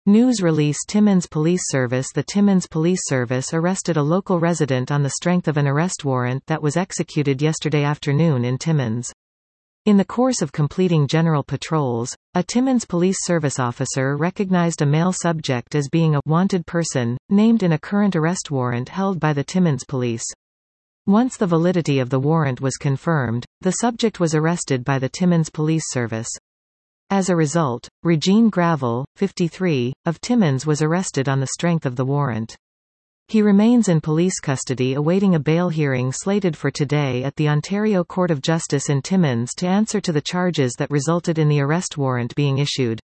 News release Timmins Police Service The Timmins Police Service arrested a local resident on the strength of an arrest warrant that was executed yesterday afternoon in Timmins. In the course of completing general patrols, a Timmins Police Service officer recognized a male subject as being a wanted person, named in a current arrest warrant held by the Timmins Police. Once the validity of the warrant was confirmed, the subject was arrested by the Timmins Police Service. As a result, Regine Gravel, 53, of Timmins was arrested on the strength of the warrant. He remains in police custody awaiting a bail hearing slated for today at the Ontario Court of Justice in Timmins to answer to the charges that resulted in the arrest warrant being issued.